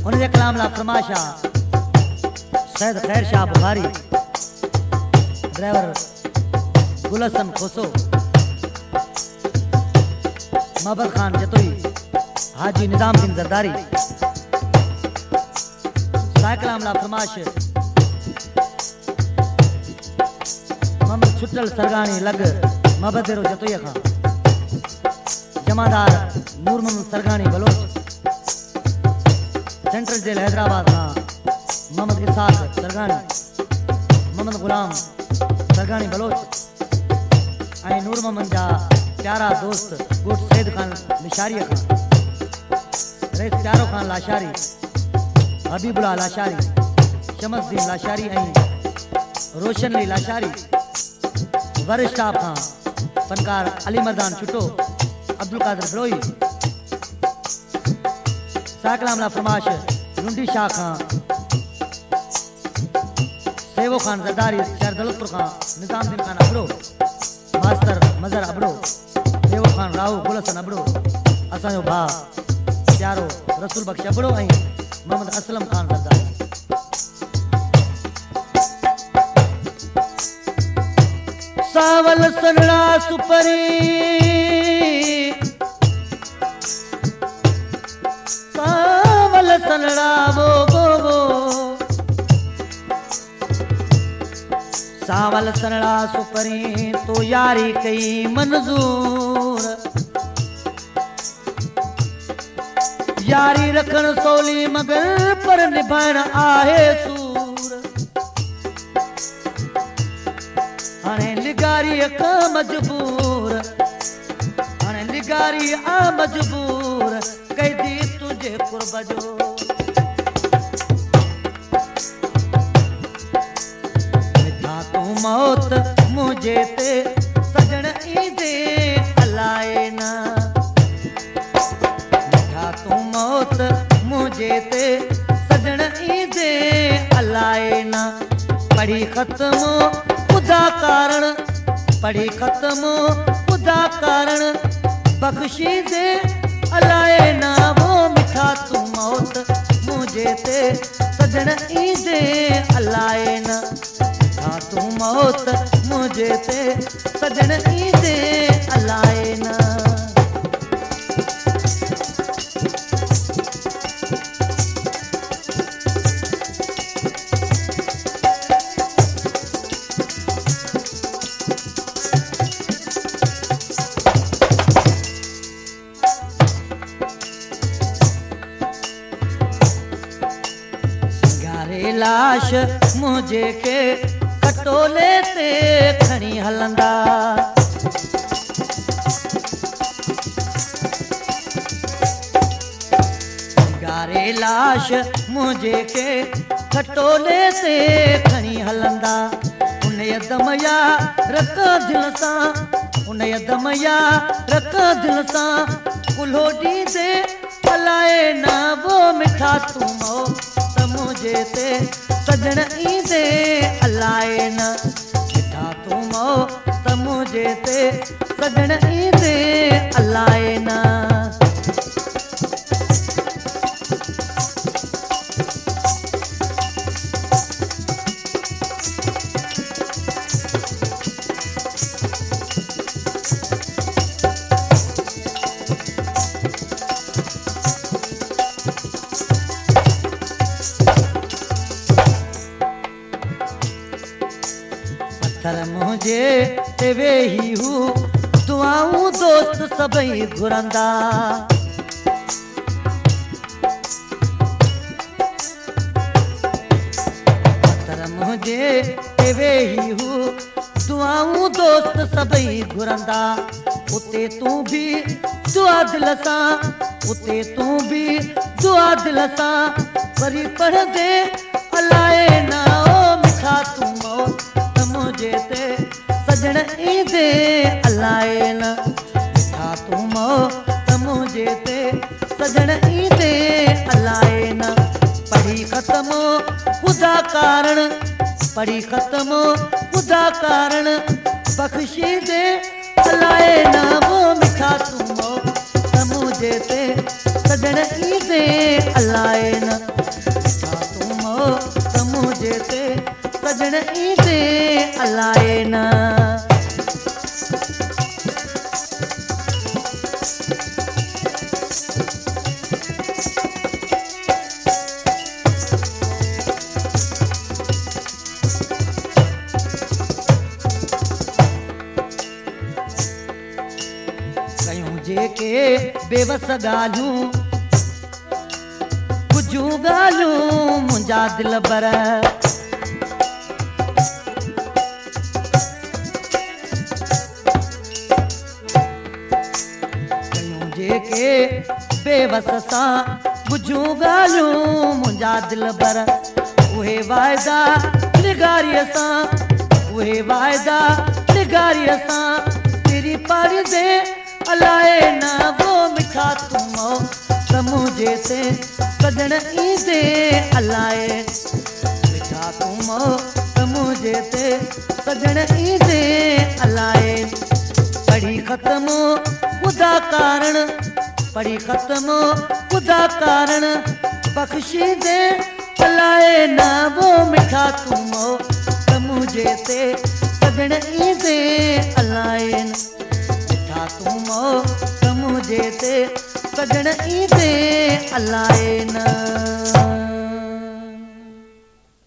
उनके कलाम ला फरमाशा सैयद खैर शाह बुखारी, ड्राइवर गुलसन खोसो, महबत खान जतोई, हाजी निजामुद्दीन जरदारी। साय कलाम ला फरमाश मोहम्मद छुटल सरगानी लग महबत देरो जतोई खां, जमादार नूर मोहम्मद सरगानी बलोच, सेंट्रल जेल हैदराबाद खां मोहम्मद इसाक सरगानी, मोहम्मद गुलाम सरगानी बलोच ऐं नूर मोहम्मद जा प्यारा दोस्त गुट सैद खान निशारी खां, रईस प्यारो खान लाशारी, हबीबुल्लाह लाशारी, शमसदीन लाशारी ऐं रोशन अली लाशारी, वरिष्ठ स्टाफ खां फनकार अली मर्दान छुटो, अब्दुल कादिर बलोई। साकलाम ला फरमाश लुंडी शाह खां, सेवो खान जरदारी, शहर दौलतपुर खां निजामुद्दीन खान अबड़ो, मास्टर मजर अबड़ो, देवो खान राहू गुलसन अबड़ो, असांजो भाउ प्यारो रसूल बख्श अबड़ो ऐं मोहम्मद असलम खान जरदारी। सावल सनड़ा सुपरी, सावल सनड़ा वो सावल सनड़ा सुपरी तो यारी कई मंजूर, यारी रखण सोली मगर पर निभाइण आहे सूर। हाणे लिगारी का मजबूर, हाणे लिगारी आ मजबूर, कैदी तुझे कुर्ब जो। मिठा तू मौत मुझे ते सजण ईंदे अलाए ना, मिठा तू मौत मुझे ते सजण ईंदे अलाए ना। पढ़ी खत्म खुदा कारण, पढ़ी खत्म खुदा कारण, बख्शी दे अलाए ना। वो मिठा तू मौत मुझे ते सजण ईंदे अलाए ना, मिठा तू मौत मुझे ते सजण ईंदे अलाए ना। लाश मुझे के कटोले ते खणी हलंदा, गारे लाश मुझे के कटोले ते खणी हलंदा। उन दम या रख दिल सां, उन दम या रख दिल सां, कुल्हो ॾींदे अलाए ना। वो मिठा तू मुझे ते सजण ईंदे अलाए ना, मिठा तू मौत मुझे ते सजण ईंदे अलाए ना। पत्थर मुझे ते वेही हूँ दुआऊं दोस्त सभई घुरंदा, पत्थर मुझे ते वेही हूँ दुआऊं दोस्त सभई घुरंदा। उते तू भी दुआ दिल सां, उते तू भी दुआ दिल सां, वरी पढ़ दे अलाए ना। ओ मिठा तू मौत मुझे ते सजण ईंदे अलाए ना, मिठा तू मौत मुझे ते सजण ईंदे अलाए ना। पढ़ी खत्म खुदा कारण, पढ़ी खत्म खुदा कारण, बख्शी दे अलाए ना। वो मिठा तू मौत मुझे ते सजण ईंदे अलाए न छा तूं मौसम जे ते सजण ईंदे अलाए न जेके बेवस ॻाल्हियूं कुझूं ॻाल्हियूं मुंहिंजा दिल भर कयूं जेके बेवस सां कुझूं ॻाल्हियूं मुंहिंजा दिल भर उहे वाइदा निगारीअ सां उहे वाइदा निगारीअ सां तेरी पाड़ी दे अलाए न वो मिठा तुम समुझे से सजण ईंदे अलाए मिठा तुम समुझे से सजण ईंदे अलाए पढ़ी ख़त्म खुदा कारण पढ़ी ख़त्म खुदा कारण बख़्शी दे अलाए न वो मिठा तुम समुझे से सजण ईंदे अलाए तुम समुझे ते सजण ईंदे अलाए न